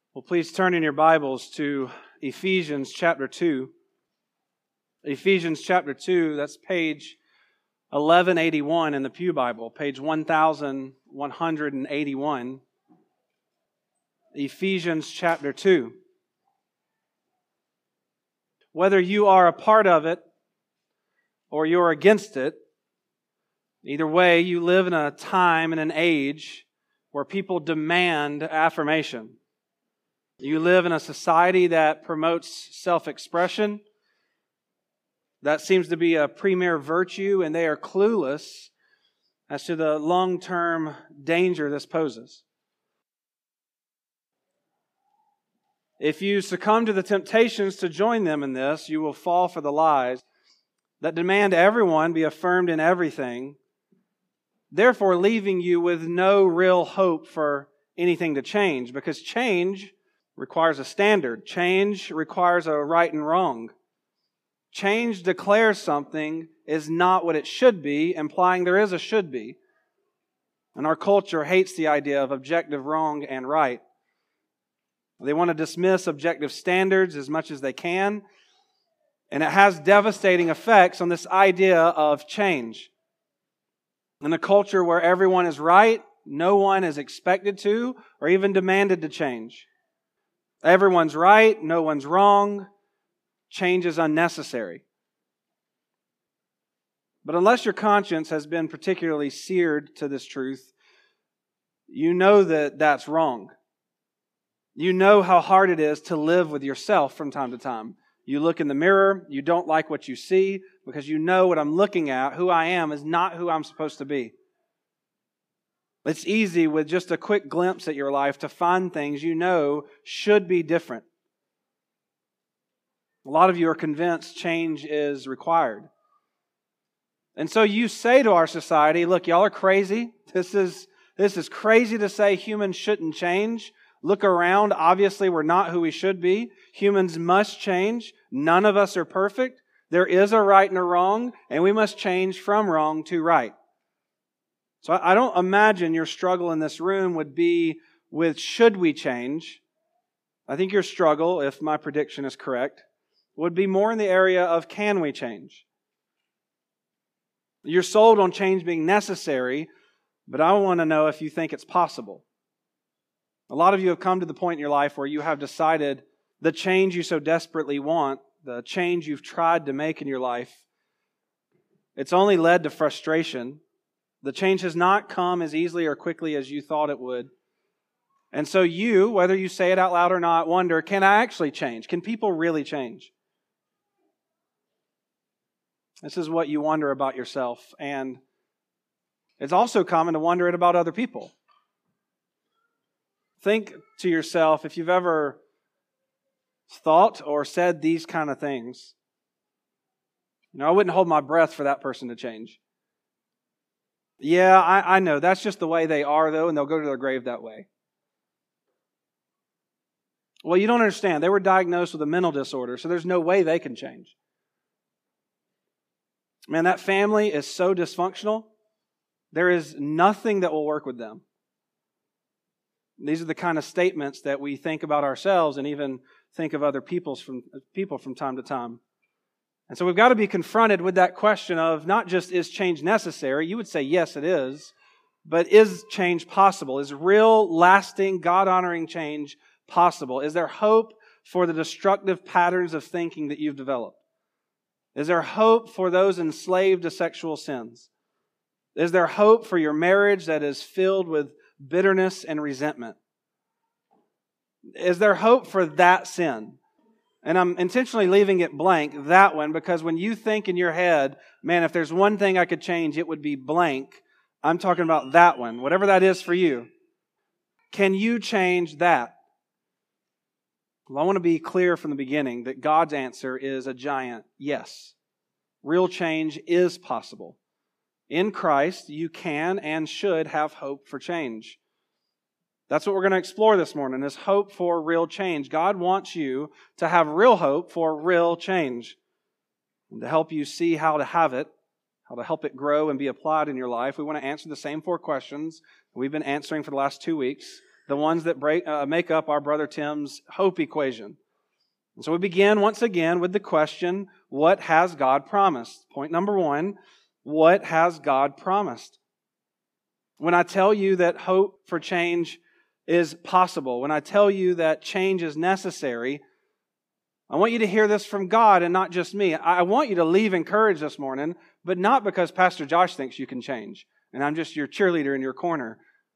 Well, please turn in your Bibles to Ephesians chapter 2. Ephesians chapter 2, that's page 1181 in the Pew Bible, page 1181. Ephesians chapter 2. Whether you are a part of it or you're against it, either way, you live in a time and an age where people demand affirmation. You live in a society that promotes self-expression. That seems to be a premier virtue, and they are clueless as to the long-term danger this poses. If you succumb to the temptations to join them in this, you will fall for the lies that demand everyone be affirmed in everything, therefore leaving you with no real hope for anything to change, because change requires a standard. Change requires a right and wrong. Change declares something is not what it should be, implying there is a should be. And our culture hates the idea of objective wrong and right. They want to dismiss objective standards as much as they can, and it has devastating effects on this idea of change. In a culture where everyone is right, no one is expected to or even demanded to change. Everyone's right, no one's wrong. Change is unnecessary. But unless your conscience has been particularly seared to this truth, you know that that's wrong. You know how hard it is to live with yourself from time to time. You look in the mirror, you don't like what you see, because you know what I'm looking at, who I am, is not who I'm supposed to be. It's easy with just a quick glimpse at your life to find things you know should be different. A lot of you are convinced change is required. And so you say to our society, look, y'all are crazy. This is crazy to say humans shouldn't change. Look around. Obviously, we're not who we should be. Humans must change. None of us are perfect. There is a right and a wrong, and we must change from wrong to right. So I don't imagine your struggle in this room would be with should we change. I think your struggle, if my prediction is correct, would be more in the area of can we change. You're sold on change being necessary, but I want to know if you think it's possible. A lot of you have come to the point in your life where you have decided the change you so desperately want, the change you've tried to make in your life, it's only led to frustration. The change has not come as easily or quickly as you thought it would. And so you, whether you say it out loud or not, wonder, can I actually change? Can people really change? This is what you wonder about yourself. And it's also common to wonder it about other people. Think to yourself, if you've ever thought or said these kind of things, I wouldn't hold my breath for that person to change. Yeah, I know. That's just the way they are, though, and they'll go to their grave that way. Well, you don't understand. They were diagnosed with a mental disorder, so there's no way they can change. Man, that family is so dysfunctional, there is nothing that will work with them. These are the kind of statements that we think about ourselves and even think of other people from time to time. And so we've got to be confronted with that question of not just is change necessary, you would say yes it is, but is change possible? Is real, lasting, God-honoring change possible? Is there hope for the destructive patterns of thinking that you've developed? Is there hope for those enslaved to sexual sins? Is there hope for your marriage that is filled with bitterness and resentment? Is there hope for that sin? And I'm intentionally leaving it blank, that one, because when you think in your head, man, if there's one thing I could change, it would be blank. I'm talking about that one, whatever that is for you. Can you change that? Well, I want to be clear from the beginning that God's answer is a giant yes. Real change is possible. In Christ, you can and should have hope for change. That's what we're going to explore this morning, is hope for real change. God wants you to have real hope for real change. And to help you see how to have it, how to help it grow and be applied in your life, we want to answer the same 4 questions we've been answering for the last 2 weeks. the ones that make up our brother Tim's hope equation. And so we begin once again with the question, what has God promised? Point number one, what has God promised? When I tell you that hope for change is possible, when I tell you that change is necessary, I want you to hear this from God and not just me. I want you to leave encouraged this morning, but not because Pastor Josh thinks you can change, and I'm just your cheerleader in your corner.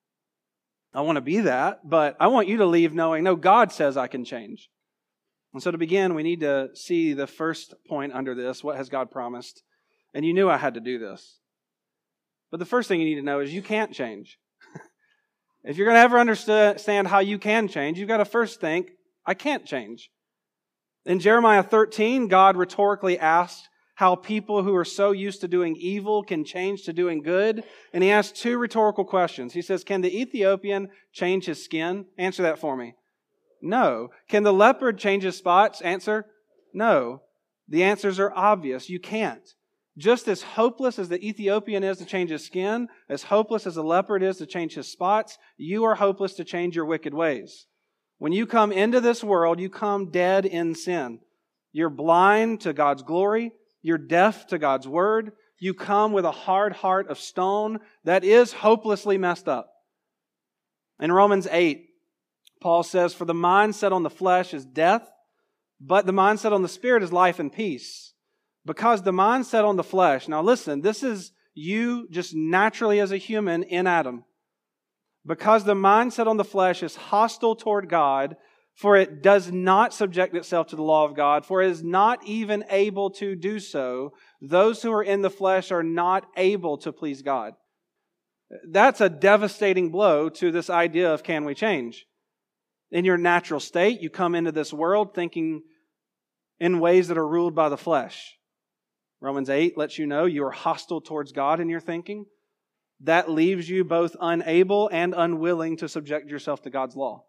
I want to be that, but I want you to leave knowing, no, God says I can change. And so to begin, we need to see the first point under this, what has God promised? And you knew I had to do this. But the first thing you need to know is you can't change. If you're going to ever understand how you can change, you've got to first think, I can't change. In Jeremiah 13, God rhetorically asked how people who are so used to doing evil can change to doing good. And He asked two rhetorical questions. He says, can the Ethiopian change his skin? Answer that for me. No. Can the leopard change his spots? Answer, no. The answers are obvious. You can't. Just as hopeless as the Ethiopian is to change his skin, as hopeless as the leopard is to change his spots, you are hopeless to change your wicked ways. When you come into this world, you come dead in sin. You're blind to God's glory. You're deaf to God's word. You come with a hard heart of stone that is hopelessly messed up. In Romans 8, Paul says, for the mind set on the flesh is death, but the mind set on the Spirit is life and peace. Because the mind set on the flesh, now listen, this is you just naturally as a human in Adam. Because the mind set on the flesh is hostile toward God, for it does not subject itself to the law of God, for it is not even able to do so. Those who are in the flesh are not able to please God. That's a devastating blow to this idea of can we change? In your natural state, you come into this world thinking in ways that are ruled by the flesh. Romans 8 lets you know you are hostile towards God in your thinking. That leaves you both unable and unwilling to subject yourself to God's law.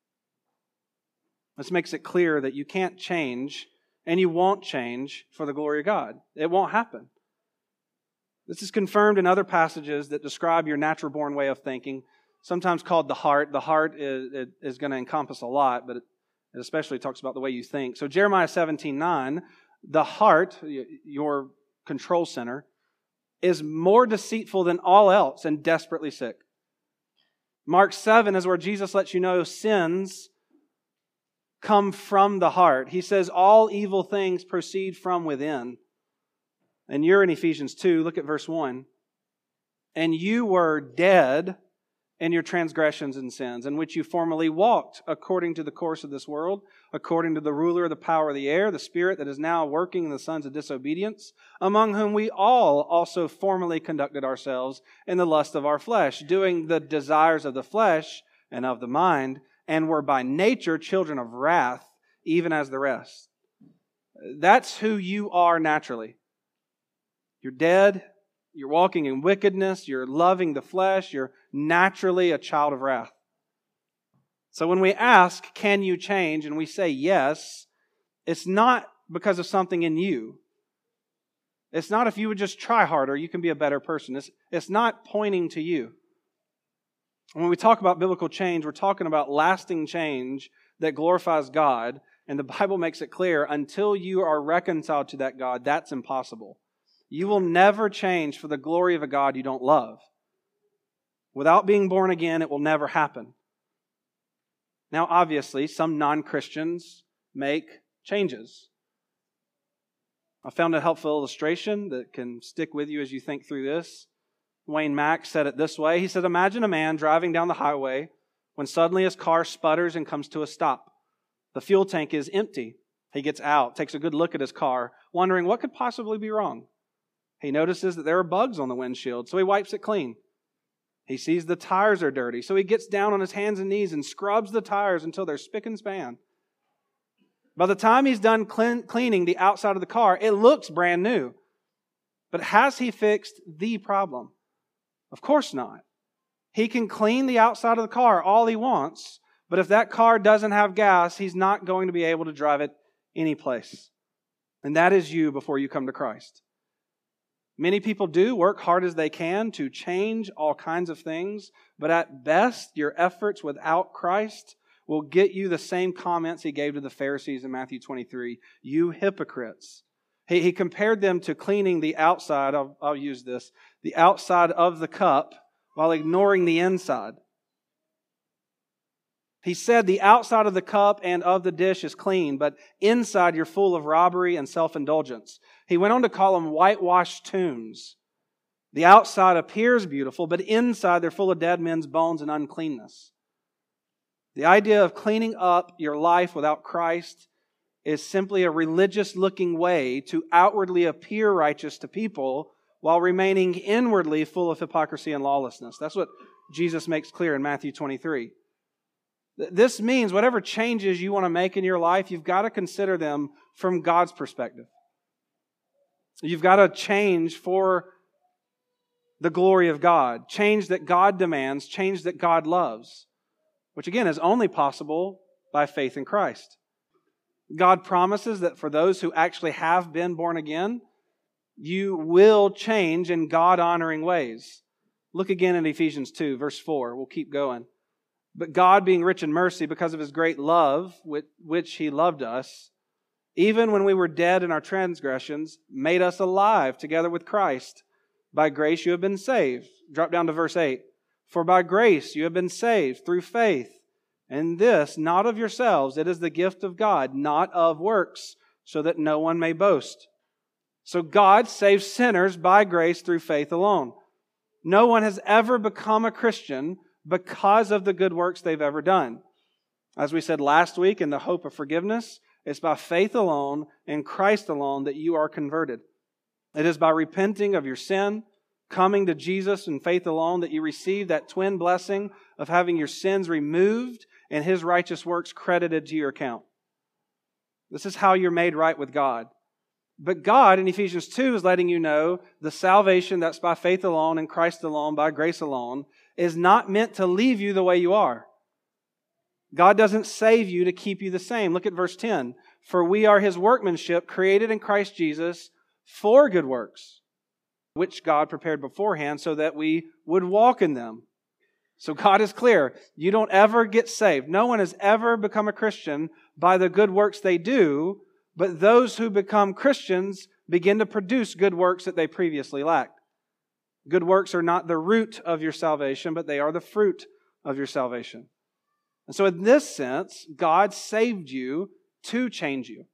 This makes it clear that you can't change and you won't change for the glory of God. It won't happen. This is confirmed in other passages that describe your natural-born way of thinking, sometimes called the heart. The heart is going to encompass a lot, but it especially talks about the way you think. So Jeremiah 17:9, the heart, your control center, is more deceitful than all else and desperately sick. Mark 7 is where Jesus lets you know sins come from the heart. He says all evil things proceed from within. And you're in Ephesians 2, look at verse 1. And you were dead in your transgressions and sins, in which you formerly walked according to the course of this world, according to the ruler of the power of the air, the spirit that is now working in the sons of disobedience, among whom we all also formerly conducted ourselves in the lust of our flesh, doing the desires of the flesh and of the mind, and were by nature children of wrath, even as the rest. That's who you are naturally. You're dead. You're walking in wickedness. You're loving the flesh. You're naturally a child of wrath. So when we ask, can you change? And we say yes, it's not because of something in you. It's not if you would just try harder, you can be a better person. It's not pointing to you. When we talk about biblical change, we're talking about lasting change that glorifies God. And the Bible makes it clear, until you are reconciled to that God, that's impossible. You will never change for the glory of a God you don't love. Without being born again, it will never happen. Now, obviously, some non-Christians make changes. I found a helpful illustration that can stick with you as you think through this. Wayne Mack said it this way. He said, imagine a man driving down the highway when suddenly his car sputters and comes to a stop. The fuel tank is empty. He gets out, takes a good look at his car, wondering what could possibly be wrong. He notices that there are bugs on the windshield, so he wipes it clean. He sees the tires are dirty, so he gets down on his hands and knees and scrubs the tires until they're spick and span. By the time he's done cleaning the outside of the car, it looks brand new. But has he fixed the problem? Of course not. He can clean the outside of the car all he wants, but if that car doesn't have gas, he's not going to be able to drive it any place. And that is you before you come to Christ. Many people do work hard as they can to change all kinds of things, But at best, your efforts without Christ will get you the same comments He gave to the Pharisees in Matthew 23. You hypocrites. He compared them to cleaning the outside, I'll use this, the outside of the cup while ignoring the inside. He said the outside of the cup and of the dish is clean, but inside you're full of robbery and self-indulgence. He went on to call them whitewashed tombs. The outside appears beautiful, but inside they're full of dead men's bones and uncleanness. The idea of cleaning up your life without Christ is simply a religious-looking way to outwardly appear righteous to people while remaining inwardly full of hypocrisy and lawlessness. That's what Jesus makes clear in Matthew 23. This means whatever changes you want to make in your life, you've got to consider them from God's perspective. You've got to change for the glory of God. Change that God demands, change that God loves. Which again is only possible by faith in Christ. God promises that for those who actually have been born again, you will change in God-honoring ways. Look again in Ephesians 2, verse 4. We'll keep going. But God, being rich in mercy, because of His great love with which He loved us, even when we were dead in our transgressions, made us alive together with Christ. By grace you have been saved. Drop down to verse 8. For by grace you have been saved through faith. And this, not of yourselves, it is the gift of God, not of works, so that no one may boast. So God saves sinners by grace through faith alone. No one has ever become a Christian because of the good works they've ever done. As we said last week, in the hope of forgiveness, it's by faith alone and Christ alone that you are converted. It is by repenting of your sin, coming to Jesus in faith alone, that you receive that twin blessing of having your sins removed and His righteous works credited to your account. This is how you're made right with God. But God, in Ephesians 2, is letting you know the salvation that's by faith alone, in Christ alone, by grace alone, is not meant to leave you the way you are. God doesn't save you to keep you the same. Look at verse 10. For we are His workmanship, created in Christ Jesus for good works, which God prepared beforehand so that we would walk in them. So God is clear. You don't ever get saved. No one has ever become a Christian by the good works they do, but those who become Christians begin to produce good works that they previously lacked. Good works are not the root of your salvation, but they are the fruit of your salvation. And so in this sense, God saved you to change you.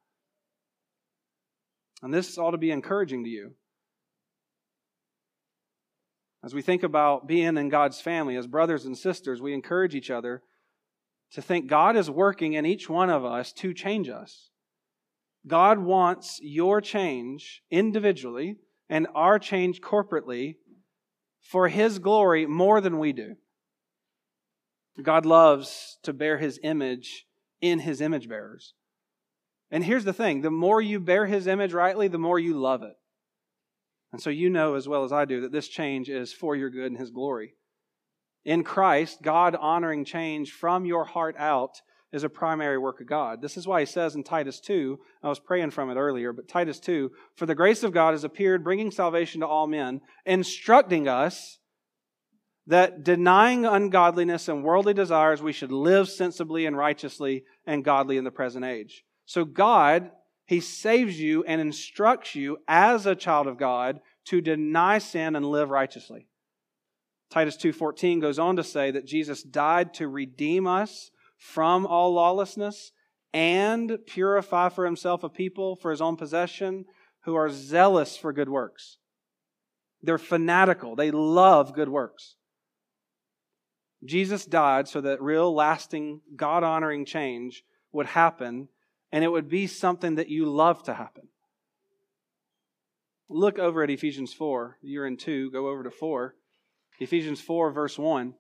And this ought to be encouraging to you. As we think about being in God's family, as brothers and sisters, we encourage each other to think God is working in each one of us to change us. God wants your change individually and our change corporately for His glory more than we do. God loves to bear His image in His image bearers. And here's the thing, the more you bear His image rightly, the more you love it. And so you know as well as I do that this change is for your good and His glory. In Christ, God-honoring change from your heart out is a primary work of God. This is why He says in Titus 2, I was praying from it earlier, but Titus 2, for the grace of God has appeared, bringing salvation to all men, instructing us that denying ungodliness and worldly desires, we should live sensibly and righteously and godly in the present age. So God, He saves you and instructs you as a child of God to deny sin and live righteously. Titus 2:14 goes on to say that Jesus died to redeem us from all lawlessness and purify for Himself a people for His own possession who are zealous for good works. They're fanatical. They love good works. Jesus died so that real, lasting, God-honoring change would happen, and it would be something that you love to happen. Look over at Ephesians 4. You're in 2. Go over to 4. Ephesians 4, verse 1.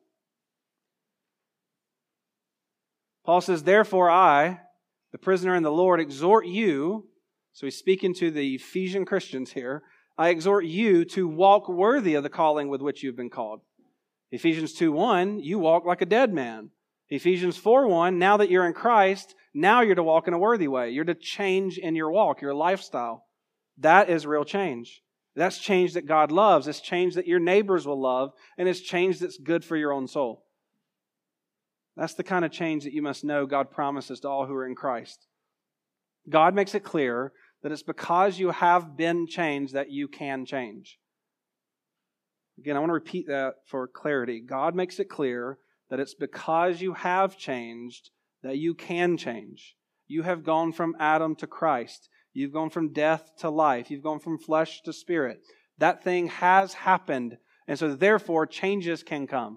Paul says, therefore I, the prisoner in the Lord, exhort you, so he's speaking to the Ephesian Christians here, I exhort you to walk worthy of the calling with which you've been called. Ephesians 2:1, you walk like a dead man. Ephesians 4:1, now that you're in Christ, now you're to walk in a worthy way. You're to change in your walk, your lifestyle. That is real change. That's change that God loves. It's change that your neighbors will love, and it's change that's good for your own soul. That's the kind of change that you must know God promises to all who are in Christ. God makes it clear that it's because you have been changed that you can change. Again, I want to repeat that for clarity. God makes it clear that it's because you have changed that you can change. You have gone from Adam to Christ. You've gone from death to life. You've gone from flesh to spirit. That thing has happened, and so therefore changes can come.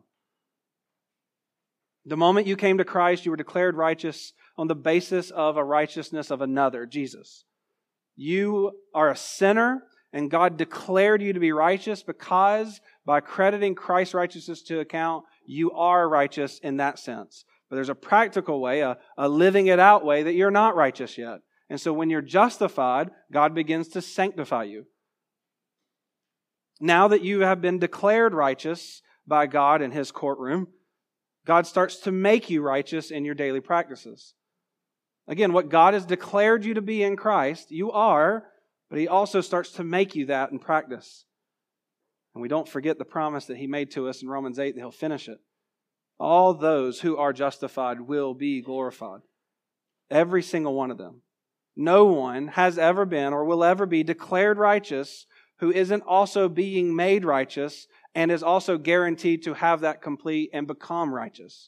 The moment you came to Christ, you were declared righteous on the basis of a righteousness of another, Jesus. You are a sinner, and God declared you to be righteous because by crediting Christ's righteousness to account, you are righteous in that sense. But there's a practical way, a living it out way that you're not righteous yet. And so when you're justified, God begins to sanctify you. Now that you have been declared righteous by God in His courtroom, God starts to make you righteous in your daily practices. Again, what God has declared you to be in Christ, you are, but He also starts to make you that in practice. And we don't forget the promise that He made to us in Romans 8 that He'll finish it. All those who are justified will be glorified. Every single one of them. No one has ever been or will ever be declared righteous who isn't also being made righteous and is also guaranteed to have that complete and become righteous.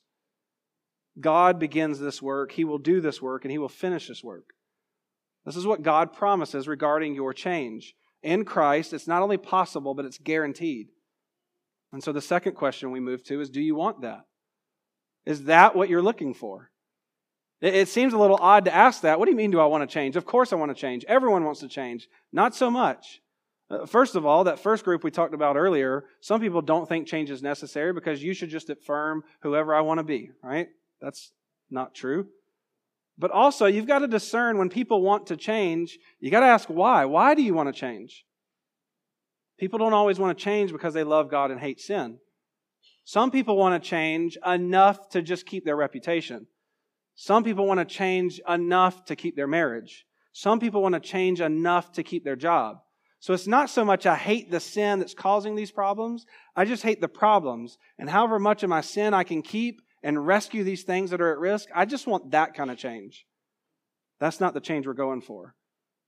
God begins this work, He will do this work, and He will finish this work. This is what God promises regarding your change. In Christ, it's not only possible, but it's guaranteed. And so the second question we move to is, do you want that? Is that what you're looking for? It seems a little odd to ask that. What do you mean, do I want to change? Of course I want to change. Everyone wants to change. Not so much. First of all, that first group we talked about earlier, some people don't think change is necessary because you should just affirm whoever I want to be, right? That's not true. But also, you've got to discern when people want to change, you got to ask why. Why do you want to change? People don't always want to change because they love God and hate sin. Some people want to change enough to just keep their reputation. Some people want to change enough to keep their marriage. Some people want to change enough to keep their job. So it's not so much I hate the sin that's causing these problems. I just hate the problems. And however much of my sin I can keep and rescue these things that are at risk, I just want that kind of change. That's not the change we're going for.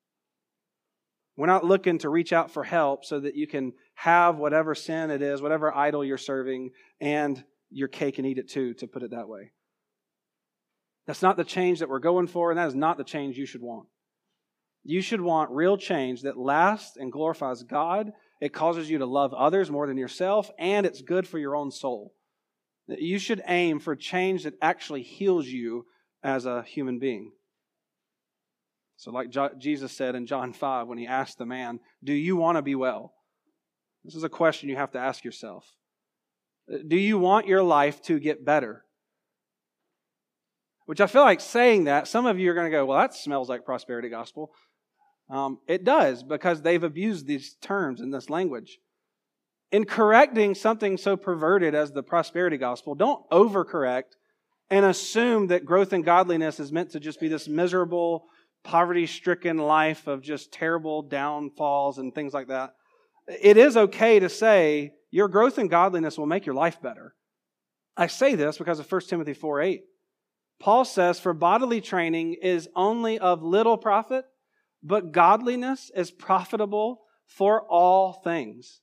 We're not looking to reach out for help so that you can have whatever sin it is, whatever idol you're serving, and your cake and eat it too, to put it that way. That's not the change that we're going for, and that is not the change you should want. You should want real change that lasts and glorifies God. It causes you to love others more than yourself, and it's good for your own soul. You should aim for change that actually heals you as a human being. So like Jesus said in John 5 when He asked the man, do you want to be well? This is a question you have to ask yourself. Do you want your life to get better? Which I feel like saying that, some of you are going to go, well, that smells like prosperity gospel. It does, because they've abused these terms in this language. In correcting something so perverted as the prosperity gospel, don't overcorrect and assume that growth in godliness is meant to just be this miserable, poverty-stricken life of just terrible downfalls and things like that. It is okay to say your growth in godliness will make your life better. I say this because of 1 Timothy 4:8. Paul says, for bodily training is only of little profit, but godliness is profitable for all things.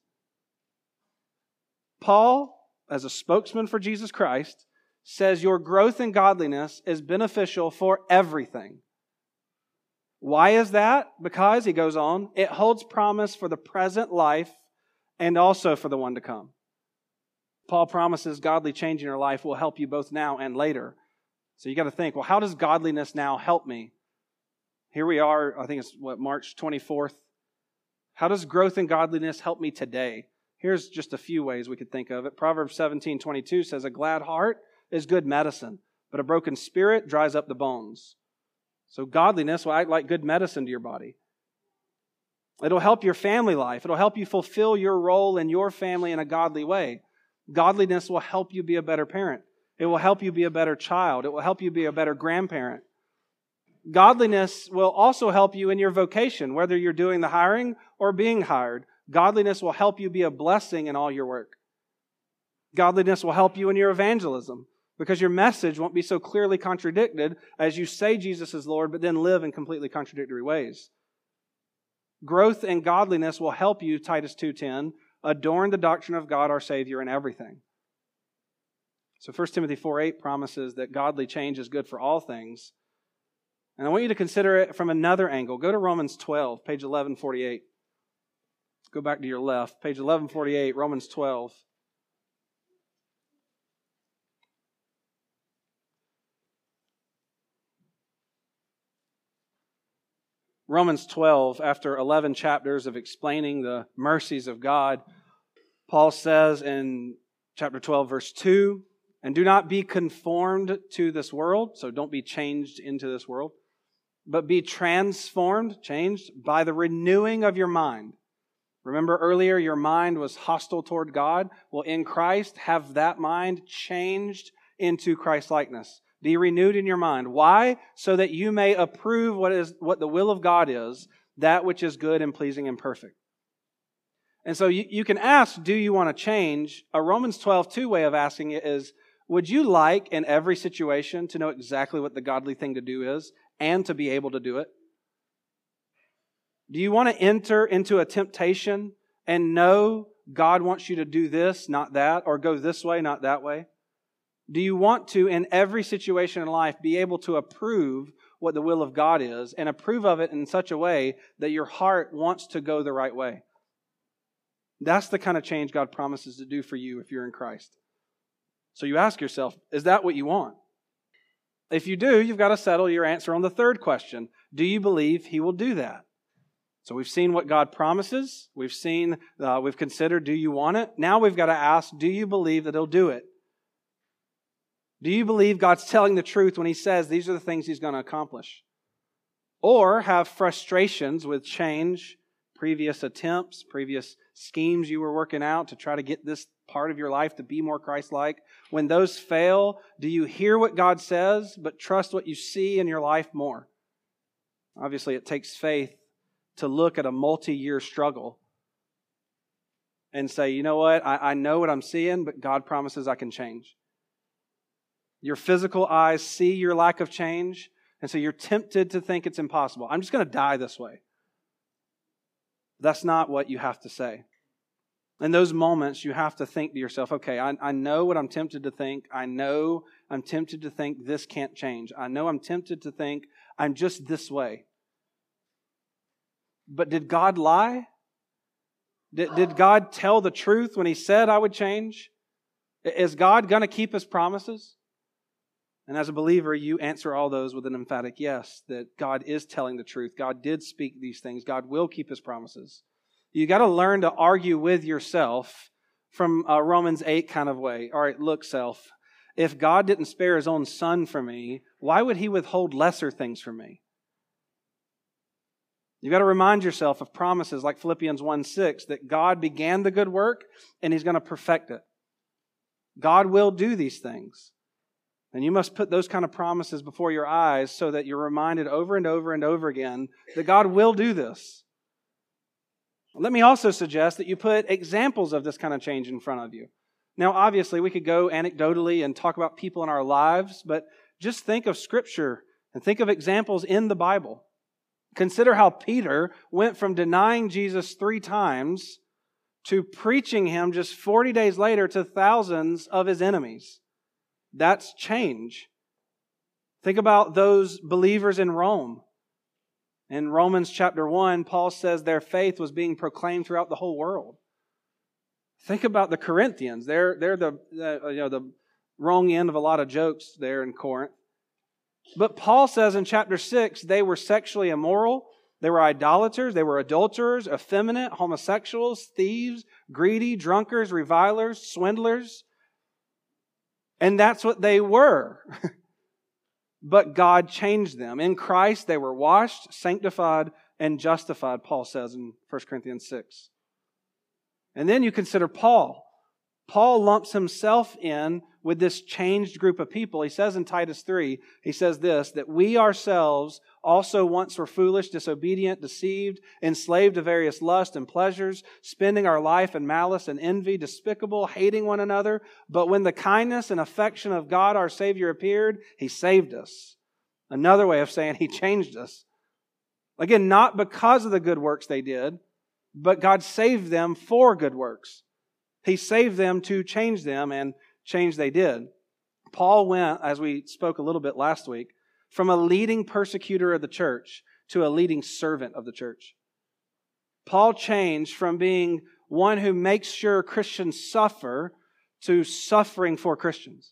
Paul, as a spokesman for Jesus Christ, says your growth in godliness is beneficial for everything. Why is that? Because, he goes on, it holds promise for the present life and also for the one to come. Paul promises godly change in your life will help you both now and later. So you got to think, well, how does godliness now help me? Here we are, I think it's March 24th. How does growth in godliness help me today? Here's just a few ways we could think of it. Proverbs 17:22 says, a glad heart is good medicine, but a broken spirit dries up the bones. So godliness will act like good medicine to your body. It'll help your family life. It'll help you fulfill your role in your family in a godly way. Godliness will help you be a better parent. It will help you be a better child. It will help you be a better grandparent. Godliness will also help you in your vocation, whether you're doing the hiring or being hired, Godliness will help you be a blessing in all your work. Godliness will help you in your evangelism because your message won't be so clearly contradicted as you say Jesus is Lord, but then live in completely contradictory ways. Growth in godliness will help you, Titus 2:10, adorn the doctrine of God our Savior in everything. So 1 Timothy 4:8 promises that godly change is good for all things. And I want you to consider it from another angle. Go to Romans 12, page 1148. Go back to your left, page 1148, Romans 12. Romans 12, after 11 chapters of explaining the mercies of God, Paul says in chapter 12, verse 2, and do not be conformed to this world, so don't be changed into this world, but be transformed, changed, by the renewing of your mind. Remember earlier, your mind was hostile toward God? Well, in Christ, have that mind changed into Christ-likeness. Be renewed in your mind. Why? So that you may approve what the will of God is, that which is good and pleasing and perfect. And so you can ask, do you want to change? A Romans 12:2 way of asking it is, would you like in every situation to know exactly what the godly thing to do is and to be able to do it? Do you want to enter into a temptation and know God wants you to do this, not that, or go this way, not that way? Do you want to, in every situation in life, be able to approve what the will of God is and approve of it in such a way that your heart wants to go the right way? That's the kind of change God promises to do for you if you're in Christ. So you ask yourself, is that what you want? If you do, you've got to settle your answer on the third question. Do you believe He will do that? So we've seen what God promises. We've considered, do you want it? Now we've got to ask, do you believe that He'll do it? Do you believe God's telling the truth when He says these are the things He's going to accomplish? Or have frustrations with change, previous attempts, previous schemes you were working out to try to get this part of your life to be more Christ-like? When those fail, do you hear what God says but trust what you see in your life more? Obviously, it takes faith to look at a multi-year struggle and say, you know what, I know what I'm seeing, but God promises I can change. Your physical eyes see your lack of change, and so you're tempted to think it's impossible. I'm just going to die this way. That's not what you have to say. In those moments, you have to think to yourself, okay, I know what I'm tempted to think. I know I'm tempted to think this can't change. I know I'm tempted to think I'm just this way. But did God lie? Did God tell the truth when He said I would change? Is God going to keep His promises? And as a believer, you answer all those with an emphatic yes, that God is telling the truth. God did speak these things. God will keep His promises. You got to learn to argue with yourself from a Romans 8 kind of way. All right, look, self, if God didn't spare His own Son for me, why would He withhold lesser things from me? You've got to remind yourself of promises like Philippians 1:6, that God began the good work and He's going to perfect it. God will do these things. And you must put those kind of promises before your eyes so that you're reminded over and over and over again that God will do this. Let me also suggest that you put examples of this kind of change in front of you. Now, obviously, we could go anecdotally and talk about people in our lives, but just think of Scripture and think of examples in the Bible. Consider how Peter went from denying Jesus 3 times to preaching Him just 40 days later to thousands of his enemies. That's change. Think about those believers in Rome. In Romans chapter 1, Paul says their faith was being proclaimed throughout the whole world. Think about the Corinthians. They're the wrong end of a lot of jokes there in Corinth. But Paul says in chapter 6, they were sexually immoral, they were idolaters, they were adulterers, effeminate, homosexuals, thieves, greedy, drunkards, revilers, swindlers. And that's what they were. But God changed them. In Christ, they were washed, sanctified, and justified, Paul says in 1 Corinthians 6. And then you consider Paul. Paul lumps himself in with this changed group of people. He says in Titus 3, he says this, that we ourselves also once were foolish, disobedient, deceived, enslaved to various lusts and pleasures, spending our life in malice and envy, despicable, hating one another. But when the kindness and affection of God our Savior appeared, He saved us. Another way of saying He changed us. Again, not because of the good works they did, but God saved them for good works. He saved them to change them, and change they did. Paul went, as we spoke a little bit last week, from a leading persecutor of the church to a leading servant of the church. Paul changed from being one who makes sure Christians suffer to suffering for Christians.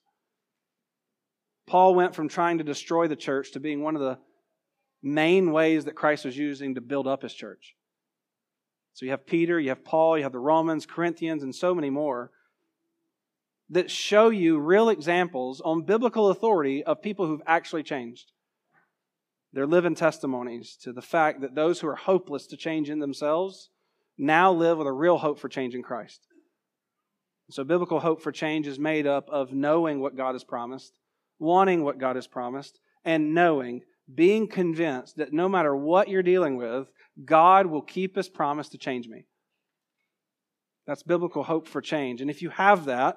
Paul went from trying to destroy the church to being one of the main ways that Christ was using to build up His church. So you have Peter, you have Paul, you have the Romans, Corinthians, and so many more that show you real examples on biblical authority of people who've actually changed. They're living testimonies to the fact that those who are hopeless to change in themselves now live with a real hope for change in Christ. So biblical hope for change is made up of knowing what God has promised, wanting what God has promised, and knowing, being convinced that no matter what you're dealing with, God will keep His promise to change me. That's biblical hope for change. And if you have that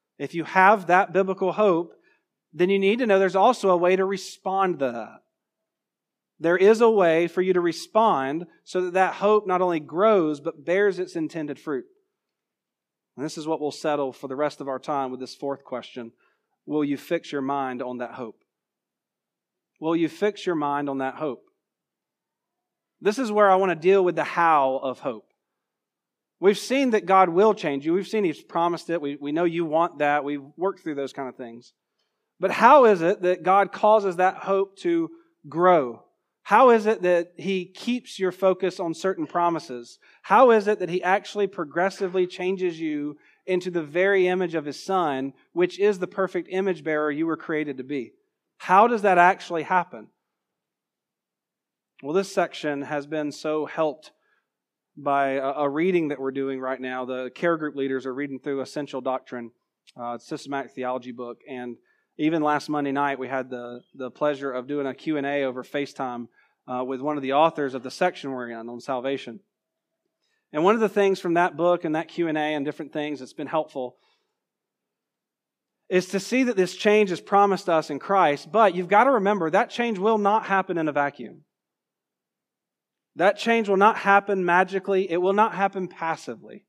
biblical hope, then you need to know there's also a way to respond to that. There is a way for you to respond so that that hope not only grows, but bears its intended fruit. And this is what we'll settle for the rest of our time with this fourth question. Will you fix your mind on that hope? Will you fix your mind on that hope? This is where I want to deal with the how of hope. We've seen that God will change you. We've seen He's promised it. We know you want that. We've worked through those kind of things. But how is it that God causes that hope to grow? How is it that He keeps your focus on certain promises? How is it that He actually progressively changes you into the very image of His Son, which is the perfect image bearer you were created to be? How does that actually happen? Well, this section has been so helped by a reading that we're doing right now. The care group leaders are reading through Essential Doctrine, systematic theology book, and even last Monday night we had the pleasure of doing a Q&A over FaceTime with one of the authors of the section we're in on salvation. And one of the things from that book and that Q&A and different things that's been helpful is to see that this change is promised us in Christ, but you've got to remember that change will not happen in a vacuum. That change will not happen magically. It will not happen passively.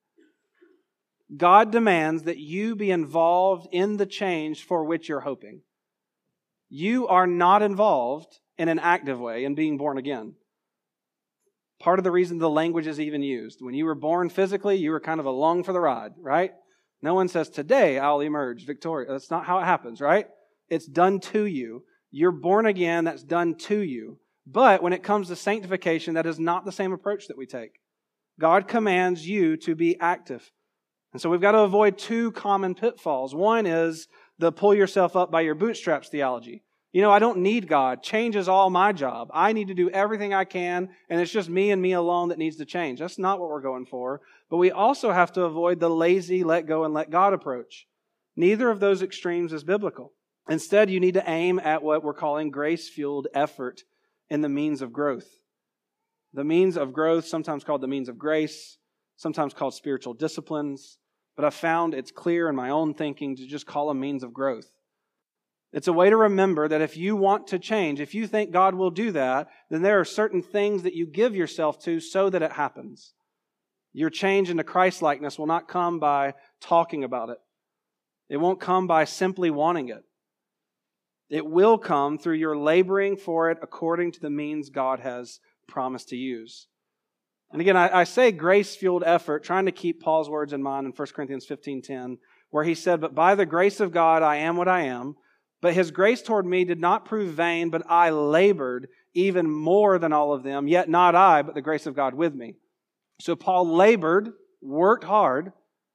God demands that you be involved in the change for which you're hoping. You are not involved in an active way in being born again. Part of the reason the language is even used. When you were born physically, you were kind of along for the ride, right? No one says, today I'll emerge victorious. That's not how it happens, right? It's done to you. You're born again, that's done to you. But when it comes to sanctification, that is not the same approach that we take. God commands you to be active. And so we've got to avoid two common pitfalls. One is the pull yourself up by your bootstraps theology. You know, I don't need God. Change is all my job. I need to do everything I can, and it's just me and me alone that needs to change. That's not what we're going for. But we also have to avoid the lazy let go and let God approach. Neither of those extremes is biblical. Instead, you need to aim at what we're calling grace-fueled effort in the means of growth. The means of growth, sometimes called the means of grace, sometimes called spiritual disciplines, but I've found it's clear in my own thinking to just call them means of growth. It's a way to remember that if you want to change, if you think God will do that, then there are certain things that you give yourself to so that it happens. Your change into Christ-likeness will not come by talking about it. It won't come by simply wanting it. It will come through your laboring for it according to the means God has promised to use. And again, I say grace-fueled effort, trying to keep Paul's words in mind in 1 Corinthians 15:10, where he said, "But by the grace of God I am what I am, but His grace toward me did not prove vain, but I labored even more than all of them, yet not I, but the grace of God with me." So Paul labored, worked hard,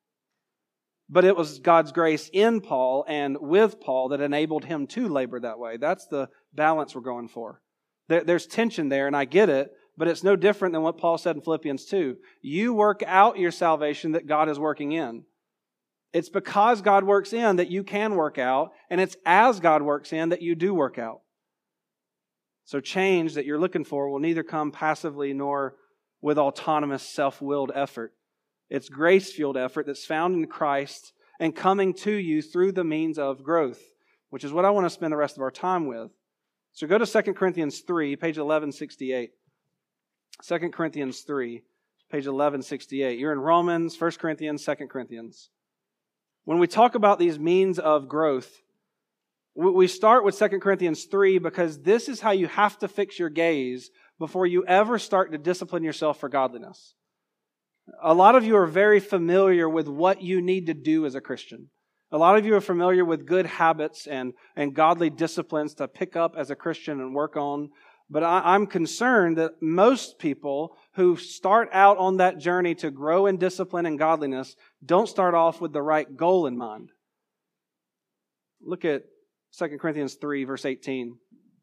but it was God's grace in Paul and with Paul that enabled him to labor that way. That's the balance we're going for. There's tension there, and I get it, but it's no different than what Paul said in Philippians 2. You work out your salvation that God is working in. It's because God works in that you can work out, and it's as God works in that you do work out. So change that you're looking for will neither come passively nor with autonomous, self-willed effort. It's grace-fueled effort that's found in Christ and coming to you through the means of growth, which is what I want to spend the rest of our time with. So go to 2 Corinthians 3, page 1168. 2 Corinthians 3, page 1168. You're in Romans, 1 Corinthians, 2 Corinthians. When we talk about these means of growth, we start with 2 Corinthians 3 because this is how you have to fix your gaze before you ever start to discipline yourself for godliness. A lot of you are very familiar with what you need to do as a Christian. A lot of you are familiar with good habits and godly disciplines to pick up as a Christian and work on. But I'm concerned that most people who start out on that journey to grow in discipline and godliness don't start off with the right goal in mind. Look at 2 Corinthians 3, verse 18.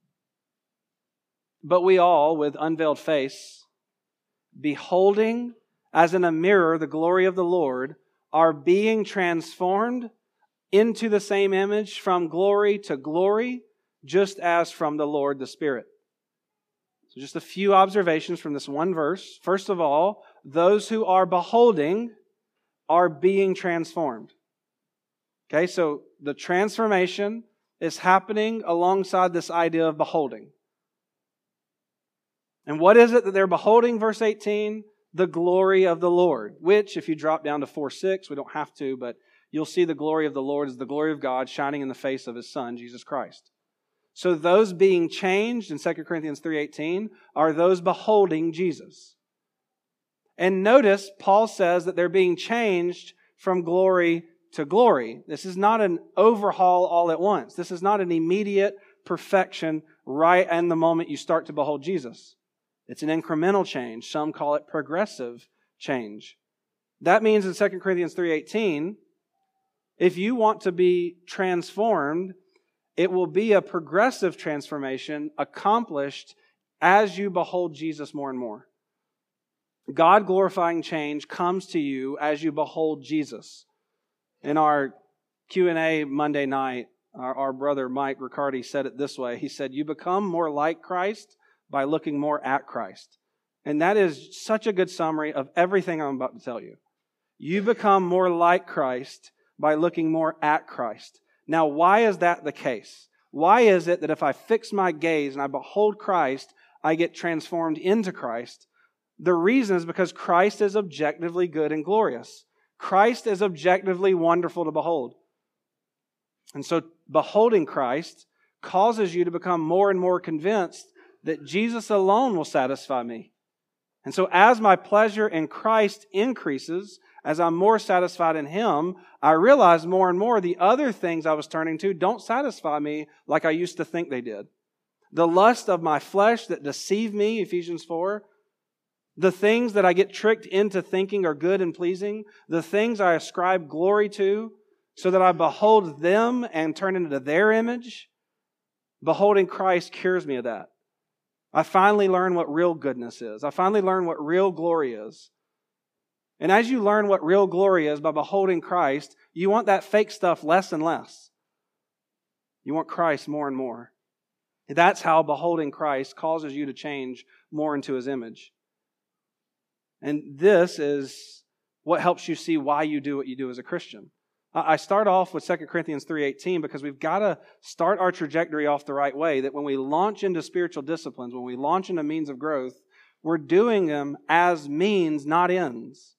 But we all, with unveiled face, beholding as in a mirror the glory of the Lord, are being transformed into the same image from glory to glory, just as from the Lord the Spirit. So just a few observations from this one verse. First of all, those who are beholding are being transformed. Okay, so the transformation is happening alongside this idea of beholding. And what is it that they're beholding, verse 18? The glory of the Lord, which, if you drop down to 4:6, we don't have to, but you'll see the glory of the Lord is the glory of God shining in the face of His Son, Jesus Christ. So those being changed in 2 Corinthians 3:18 are those beholding Jesus. And notice, Paul says that they're being changed from glory to glory. This is not an overhaul all at once. This is not an immediate perfection right in the moment you start to behold Jesus. It's an incremental change. Some call it progressive change. That means in 2 Corinthians 3:18, if you want to be transformed, it will be a progressive transformation accomplished as you behold Jesus more and more. God-glorifying change comes to you as you behold Jesus. In our Q&A Monday night, our brother Mike Riccardi said it this way. He said, you become more like Christ by looking more at Christ. And that is such a good summary of everything I'm about to tell you. You become more like Christ by looking more at Christ. Now, why is that the case? Why is it that if I fix my gaze and I behold Christ, I get transformed into Christ? The reason is because Christ is objectively good and glorious. Christ is objectively wonderful to behold. And so beholding Christ causes you to become more and more convinced that Jesus alone will satisfy me. And so as my pleasure in Christ increases, as I'm more satisfied in Him, I realize more and more the other things I was turning to don't satisfy me like I used to think they did. The lust of my flesh that deceive me, Ephesians 4, the things that I get tricked into thinking are good and pleasing, the things I ascribe glory to, so that I behold them and turn into their image, beholding Christ cures me of that. I finally learn what real goodness is. I finally learn what real glory is. And as you learn what real glory is by beholding Christ, you want that fake stuff less and less. You want Christ more and more. That's how beholding Christ causes you to change more into His image. And this is what helps you see why you do what you do as a Christian. I start off with 2 Corinthians 3:18 because we've got to start our trajectory off the right way, that when we launch into spiritual disciplines, when we launch into means of growth, we're doing them as means, not ends.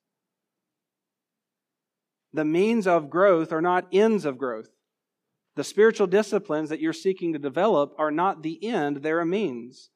The means of growth are not ends of growth. The spiritual disciplines that you're seeking to develop are not the end, they're a means.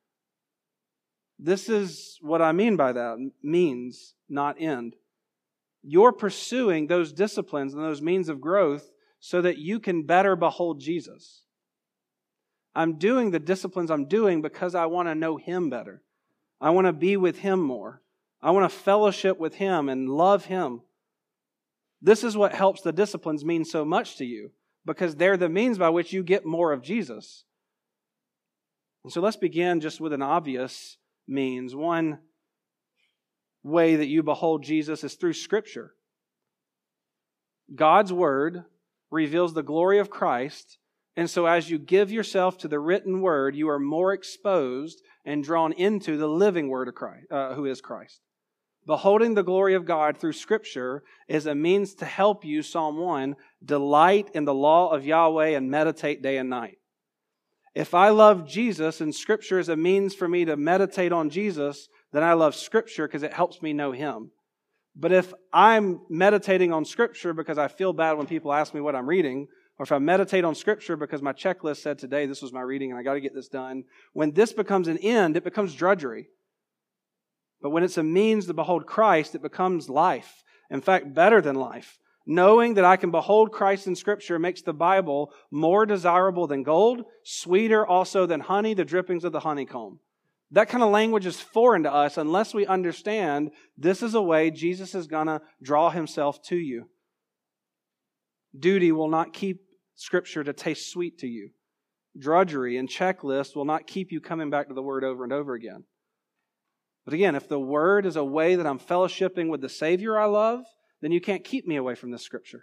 This is what I mean by that, means, not end. You're pursuing those disciplines and those means of growth so that you can better behold Jesus. I'm doing the disciplines I'm doing because I want to know Him better. I want to be with Him more. I want to fellowship with Him and love Him. This is what helps the disciplines mean so much to you, because they're the means by which you get more of Jesus. And so let's begin just with an obvious means. One way that you behold Jesus is through Scripture. God's Word reveals the glory of Christ, and so as you give yourself to the written Word, you are more exposed and drawn into the living Word of Christ, who is Christ. Beholding the glory of God through Scripture is a means to help you, Psalm 1, delight in the law of Yahweh and meditate day and night. If I love Jesus and Scripture is a means for me to meditate on Jesus, then I love Scripture because it helps me know Him. But if I'm meditating on Scripture because I feel bad when people ask me what I'm reading, or if I meditate on Scripture because my checklist said today this was my reading and I got to get this done, when this becomes an end, it becomes drudgery. But when it's a means to behold Christ, it becomes life. In fact, better than life. Knowing that I can behold Christ in Scripture makes the Bible more desirable than gold, sweeter also than honey, the drippings of the honeycomb. That kind of language is foreign to us unless we understand this is a way Jesus is going to draw Himself to you. Duty will not keep Scripture to taste sweet to you. Drudgery and checklists will not keep you coming back to the Word over and over again. But again, if the Word is a way that I'm fellowshipping with the Savior I love, then you can't keep me away from this Scripture.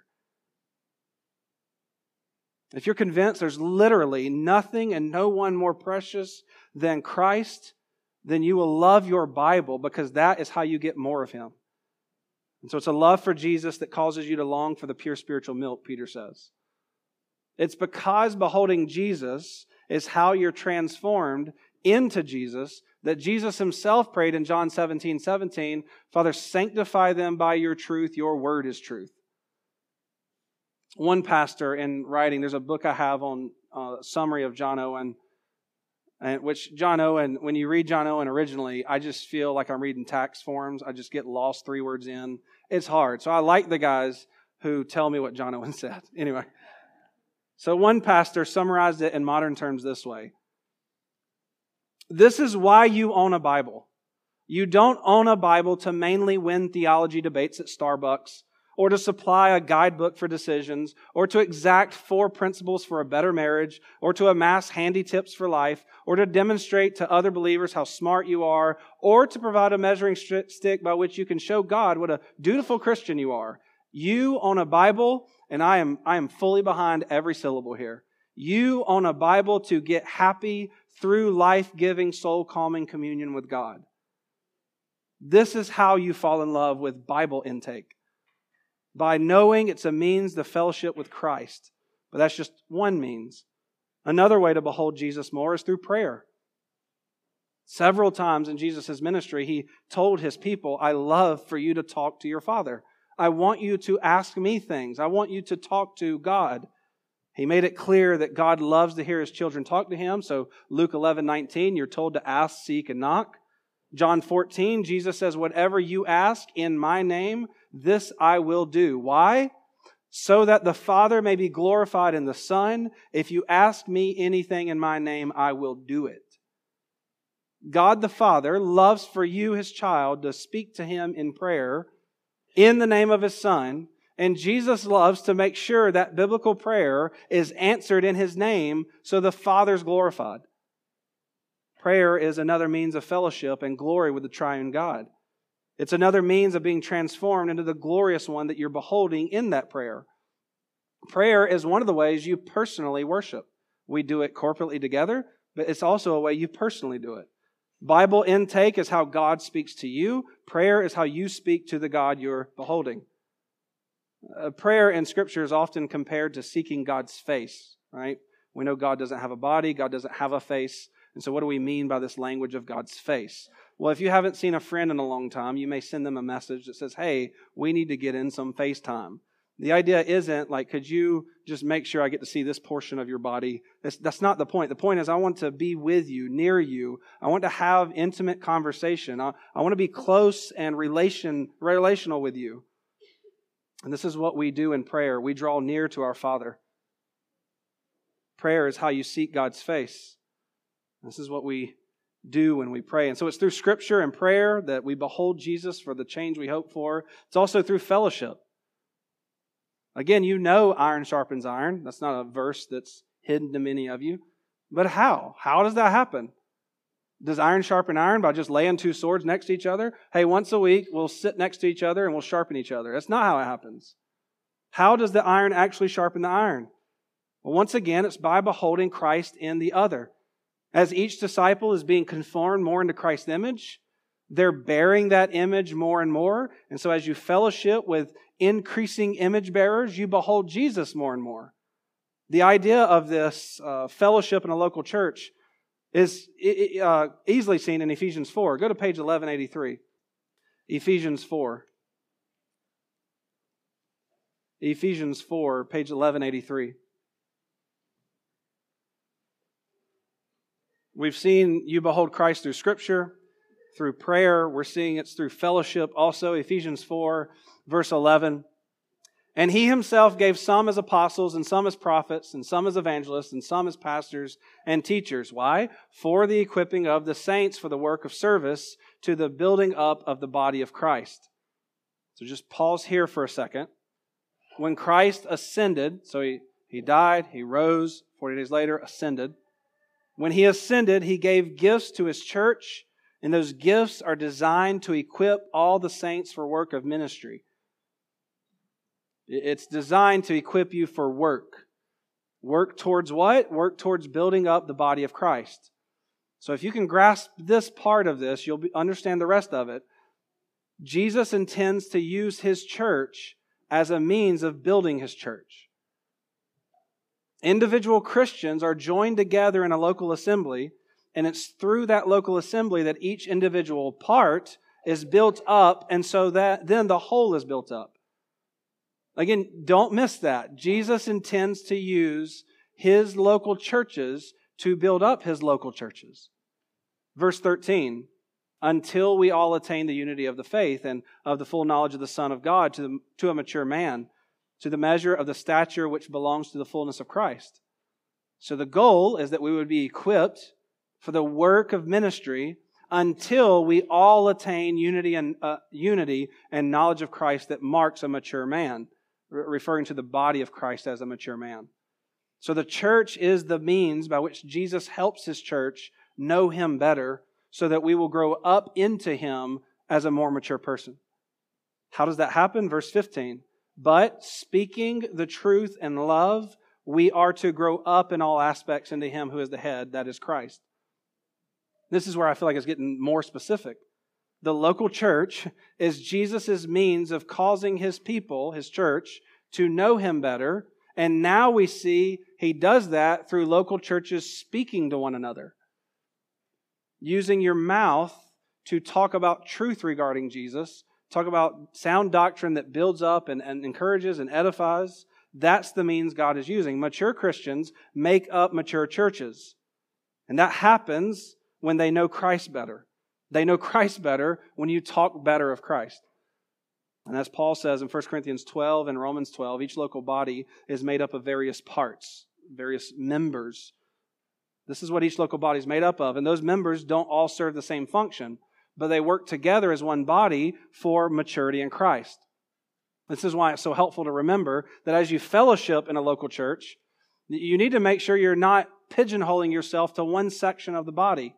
If you're convinced there's literally nothing and no one more precious than Christ, then you will love your Bible because that is how you get more of Him. And so it's a love for Jesus that causes you to long for the pure spiritual milk, Peter says. It's because beholding Jesus is how you're transformed into Jesus that Jesus Himself prayed in John 17:17, Father, sanctify them by your truth, your word is truth. One pastor in writing, there's a book I have on summary of John Owen, which John Owen, when you read John Owen originally, I just feel like I'm reading tax forms. I just get lost 3 words in. It's hard. So I like the guys who tell me what John Owen said. Anyway, so one pastor summarized it in modern terms this way. This is why you own a Bible. You don't own a Bible to mainly win theology debates at Starbucks, or to supply a guidebook for decisions, or to exact 4 principles for a better marriage, or to amass handy tips for life, or to demonstrate to other believers how smart you are, or to provide a measuring stick by which you can show God what a dutiful Christian you are. You own a Bible, and I am fully behind every syllable here. You own a Bible to get happy through life-giving, soul-calming communion with God. This is how you fall in love with Bible intake. By knowing it's a means to fellowship with Christ. But that's just one means. Another way to behold Jesus more is through prayer. Several times in Jesus' ministry, He told His people, I love for you to talk to your Father. I want you to ask me things. I want you to talk to God. He made it clear that God loves to hear His children talk to Him. So Luke 11:19, you're told to ask, seek, and knock. John 14, Jesus says, whatever you ask in my name, this I will do. Why? So that the Father may be glorified in the Son. If you ask me anything in my name, I will do it. God the Father loves for you, His child, to speak to Him in prayer in the name of His Son. And Jesus loves to make sure that biblical prayer is answered in His name so the Father's glorified. Prayer is another means of fellowship and glory with the triune God. It's another means of being transformed into the glorious one that you're beholding in that prayer. Prayer is one of the ways you personally worship. We do it corporately together, but it's also a way you personally do it. Bible intake is how God speaks to you. Prayer is how you speak to the God you're beholding. Prayer in Scripture is often compared to seeking God's face, right? We know God doesn't have a body, God doesn't have a face. And so what do we mean by this language of God's face? Well, if you haven't seen a friend in a long time, you may send them a message that says, hey, we need to get in some FaceTime. The idea isn't like, could you just make sure I get to see this portion of your body? That's not the point. The point is I want to be with you, near you. I want to have intimate conversation. I want to be close and relational with you. And this is what we do in prayer. We draw near to our Father. Prayer is how you seek God's face. This is what we do when we pray. And so it's through Scripture and prayer that we behold Jesus for the change we hope for. It's also through fellowship. Again, you know iron sharpens iron. That's not a verse that's hidden to many of you. But how? How does that happen? Does iron sharpen iron by just laying 2 swords next to each other? Hey, once a week we'll sit next to each other and we'll sharpen each other. That's not how it happens. How does the iron actually sharpen the iron? Well, once again, it's by beholding Christ in the other. As each disciple is being conformed more into Christ's image, they're bearing that image more and more. And so as you fellowship with increasing image bearers, you behold Jesus more and more. The idea of this fellowship in a local church is easily seen in Ephesians 4. Go to page 1183. Ephesians 4. Ephesians 4, page 1183. We've seen you behold Christ through Scripture, through prayer. We're seeing it's through fellowship also. Ephesians 4, verse 11. And He Himself gave some as apostles, and some as prophets, and some as evangelists, and some as pastors and teachers. Why? For the equipping of the saints for the work of service, to the building up of the body of Christ. So just pause here for a second. When Christ ascended, so He died, He rose, 40 days later ascended. When He ascended, He gave gifts to His church, and those gifts are designed to equip all the saints for work of ministry. It's designed to equip you for work. Work towards what? Work towards building up the body of Christ. So if you can grasp this part of this, you'll understand the rest of it. Jesus intends to use His church as a means of building His church. Individual Christians are joined together in a local assembly, and it's through that local assembly that each individual part is built up, and so that then the whole is built up. Again, don't miss that. Jesus intends to use His local churches to build up His local churches. Verse 13, until we all attain the unity of the faith and of the full knowledge of the Son of God to a mature man, to the measure of the stature which belongs to the fullness of Christ. So the goal is that we would be equipped for the work of ministry until we all attain unity and knowledge of Christ that marks a mature man, referring to the body of Christ as a mature man. So the church is the means by which Jesus helps His church know Him better so that we will grow up into Him as a more mature person. How does that happen? Verse 15. But speaking the truth in love, we are to grow up in all aspects into Him who is the head, that is Christ. This is where I feel like it's getting more specific. The local church is Jesus' means of causing His people, His church, to know Him better. And now we see He does that through local churches speaking to one another. Using your mouth to talk about truth regarding Jesus, talk about sound doctrine that builds up and encourages and edifies. That's the means God is using. Mature Christians make up mature churches. And that happens when they know Christ better. They know Christ better when you talk better of Christ. And as Paul says in 1 Corinthians 12 and Romans 12, each local body is made up of various parts, various members. This is what each local body is made up of. And those members don't all serve the same function, but they work together as one body for maturity in Christ. This is why it's so helpful to remember that as you fellowship in a local church, you need to make sure you're not pigeonholing yourself to one section of the body.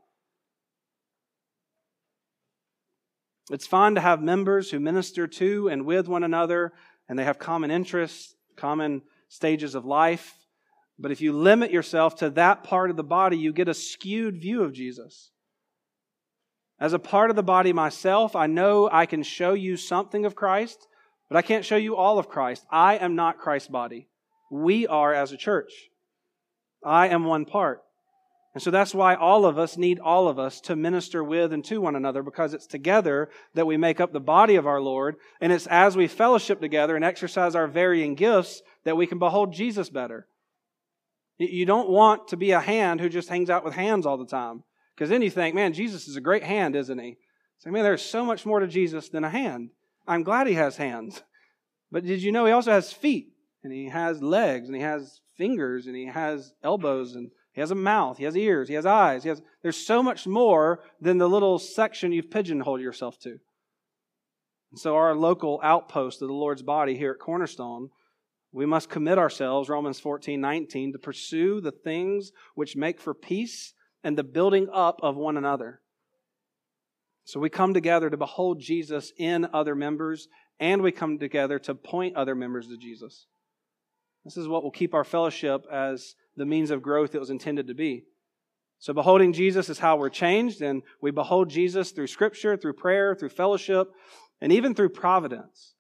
It's fine to have members who minister to and with one another, and they have common interests, common stages of life. But if you limit yourself to that part of the body, you get a skewed view of Jesus. As a part of the body myself, I know I can show you something of Christ, but I can't show you all of Christ. I am not Christ's body. We are as a church. I am one part. And so that's why all of us need all of us to minister with and to one another, because it's together that we make up the body of our Lord. And it's as we fellowship together and exercise our varying gifts that we can behold Jesus better. You don't want to be a hand who just hangs out with hands all the time. Because then you think, man, Jesus is a great hand, isn't He? So, man, there's so much more to Jesus than a hand. I'm glad He has hands. But did you know He also has feet? And He has legs, and He has fingers, and He has elbows, and He has a mouth, He has ears, He has eyes. There's so much more than the little section you've pigeonholed yourself to. And so our local outpost of the Lord's body here at Cornerstone, we must commit ourselves, Romans 14:19, to pursue the things which make for peace and the building up of one another. So we come together to behold Jesus in other members, and we come together to point other members to Jesus. This is what will keep our fellowship as the means of growth it was intended to be. So beholding Jesus is how we're changed, and we behold Jesus through Scripture, through prayer, through fellowship, and even through providence.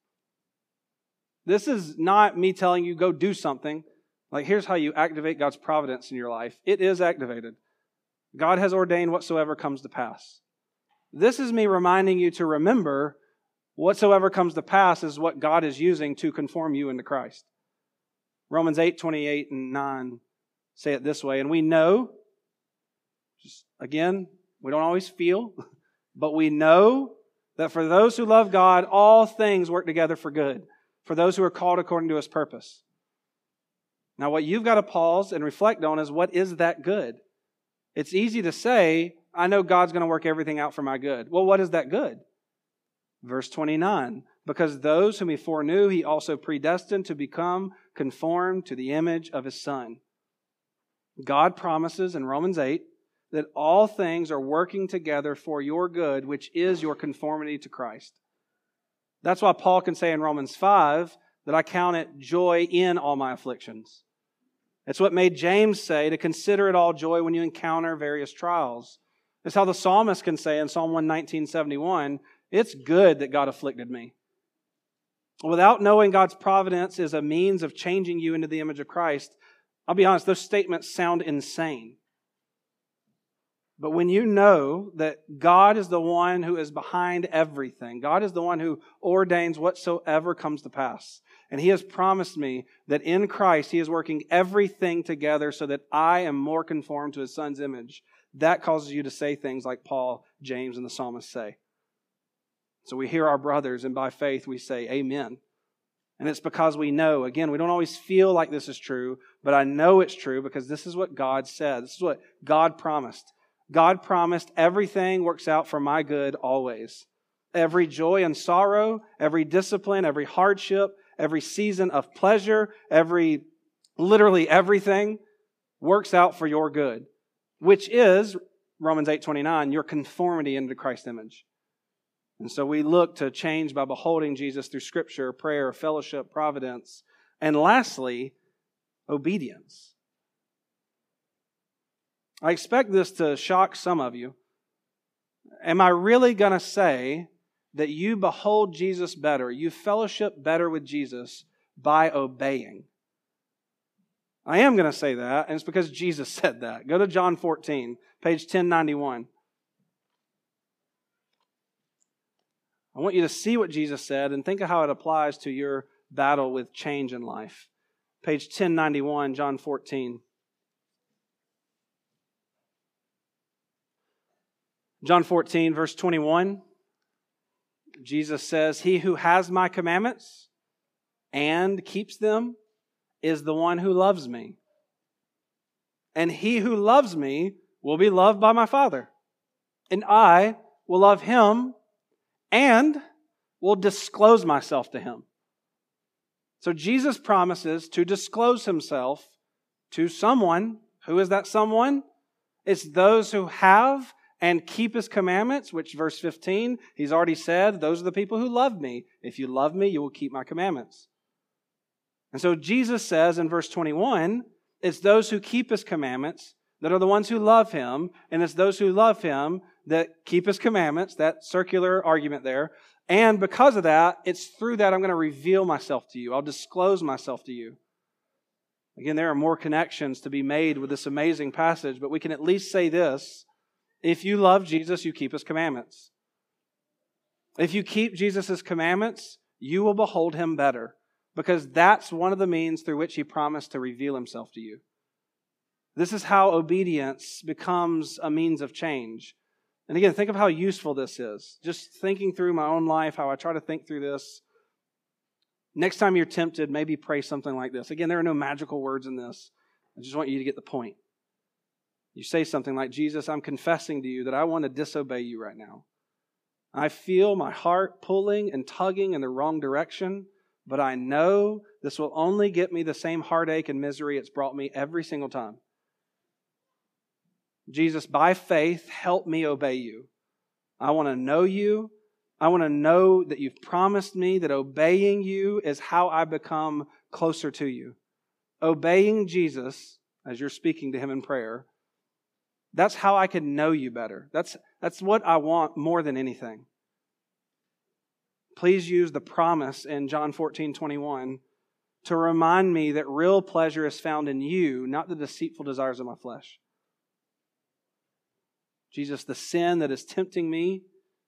This is not me telling you, go do something. Like, here's how you activate God's providence in your life. It is activated. God has ordained whatsoever comes to pass. This is me reminding you to remember whatsoever comes to pass is what God is using to conform you into Christ. Romans 8:28 and 9 say it this way, and we know, just again, we don't always feel, but we know that for those who love God, all things work together for good, for those who are called according to His purpose. Now, what you've got to pause and reflect on is, what is that good? It's easy to say, I know God's going to work everything out for my good. Well, what is that good? Verse 29, because those whom He foreknew, He also predestined to become conformed to the image of His Son. God promises in Romans 8 that all things are working together for your good, which is your conformity to Christ. That's why Paul can say in Romans 5 that I count it joy in all my afflictions. It's what made James say to consider it all joy when you encounter various trials. It's how the psalmist can say in Psalm 119:71, it's good that God afflicted me. Without knowing God's providence is a means of changing you into the image of Christ, I'll be honest, those statements sound insane. But when you know that God is the one who is behind everything, God is the one who ordains whatsoever comes to pass, and He has promised me that in Christ He is working everything together so that I am more conformed to His Son's image, that causes you to say things like Paul, James, and the psalmist say. So we hear our brothers, and by faith we say, Amen. And it's because we know, again, we don't always feel like this is true, but I know it's true because this is what God said. This is what God promised. God promised everything works out for my good always. Every joy and sorrow, every discipline, every hardship, every season of pleasure, literally everything works out for your good, which is, Romans 8:29, your conformity into Christ's image. And so we look to change by beholding Jesus through Scripture, prayer, fellowship, providence, and lastly, obedience. I expect this to shock some of you. Am I really going to say that you behold Jesus better, you fellowship better with Jesus by obeying? I am going to say that, and it's because Jesus said that. Go to John 14, page 1091. I want you to see what Jesus said and think of how it applies to your battle with change in life. Page 1091, John 14. John 14, verse 21, Jesus says, He who has my commandments and keeps them is the one who loves me. And he who loves me will be loved by my Father. And I will love him and will disclose myself to him. So Jesus promises to disclose Himself to someone. Who is that someone? It's those who have and keep His commandments, which verse 15, He's already said, those are the people who love me. If you love me, you will keep my commandments. And so Jesus says in verse 21, it's those who keep His commandments that are the ones who love Him, and it's those who love Him that keep His commandments, that circular argument there. And because of that, it's through that I'm going to reveal myself to you. I'll disclose myself to you. Again, there are more connections to be made with this amazing passage, but we can at least say this. If you love Jesus, you keep His commandments. If you keep Jesus' commandments, you will behold Him better, because that's one of the means through which He promised to reveal Himself to you. This is how obedience becomes a means of change. And again, think of how useful this is. Just thinking through my own life, how I try to think through this. Next time you're tempted, maybe pray something like this. Again, there are no magical words in this. I just want you to get the point. You say something like, Jesus, I'm confessing to you that I want to disobey you right now. I feel my heart pulling and tugging in the wrong direction, but I know this will only get me the same heartache and misery it's brought me every single time. Jesus, by faith, help me obey you. I want to know you. I want to know that you've promised me that obeying you is how I become closer to you. Obeying Jesus, as you're speaking to him in prayer, that's how I can know you better. That's what I want more than anything. Please use the promise in John 14:21 to remind me that real pleasure is found in you, not the deceitful desires of my flesh. Jesus, the sin that is tempting me,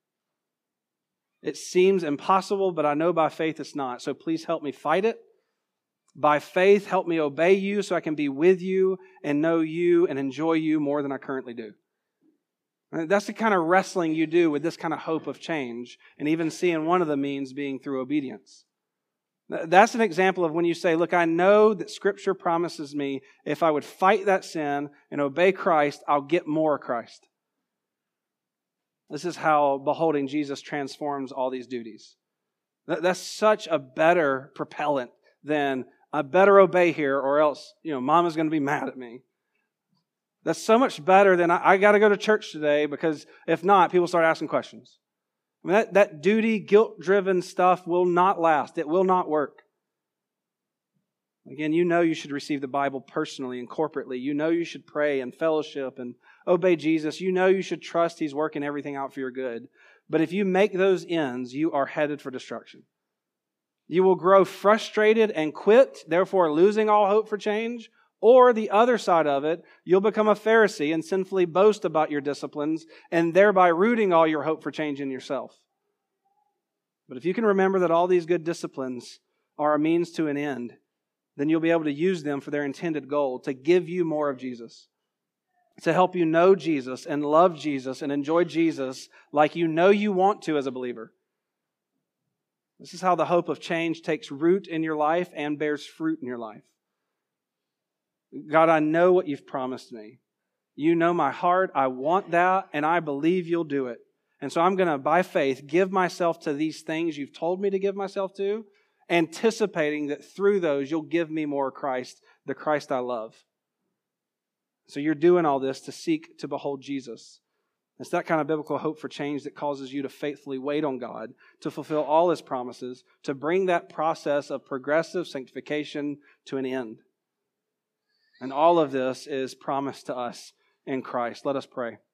it seems impossible, but I know by faith it's not. So please help me fight it. By faith, help me obey you so I can be with you and know you and enjoy you more than I currently do. That's the kind of wrestling you do with this kind of hope of change, and even seeing one of the means being through obedience. That's an example of when you say, look, I know that Scripture promises me if I would fight that sin and obey Christ, I'll get more of Christ. This is how beholding Jesus transforms all these duties. That's such a better propellant than I better obey here or else, Mama's going to be mad at me. That's so much better than I got to go to church today because if not, people start asking questions. I mean, that duty, guilt-driven stuff will not last. It will not work. Again, you should receive the Bible personally and corporately. You should pray and fellowship and obey Jesus. You should trust He's working everything out for your good. But if you make those ends, you are headed for destruction. You will grow frustrated and quit, therefore losing all hope for change. Or the other side of it, you'll become a Pharisee and sinfully boast about your disciplines and thereby rooting all your hope for change in yourself. But if you can remember that all these good disciplines are a means to an end, then you'll be able to use them for their intended goal, to give you more of Jesus, to help you know Jesus and love Jesus and enjoy Jesus like you know you want to as a believer. This is how the hope of change takes root in your life and bears fruit in your life. God, I know what you've promised me. You know my heart. I want that, and I believe you'll do it. And so I'm going to, by faith, give myself to these things you've told me to give myself to, anticipating that through those you'll give me more Christ, the Christ I love. So you're doing all this to seek to behold Jesus. It's that kind of biblical hope for change that causes you to faithfully wait on God, to fulfill all His promises, to bring that process of progressive sanctification to an end. And all of this is promised to us in Christ. Let us pray.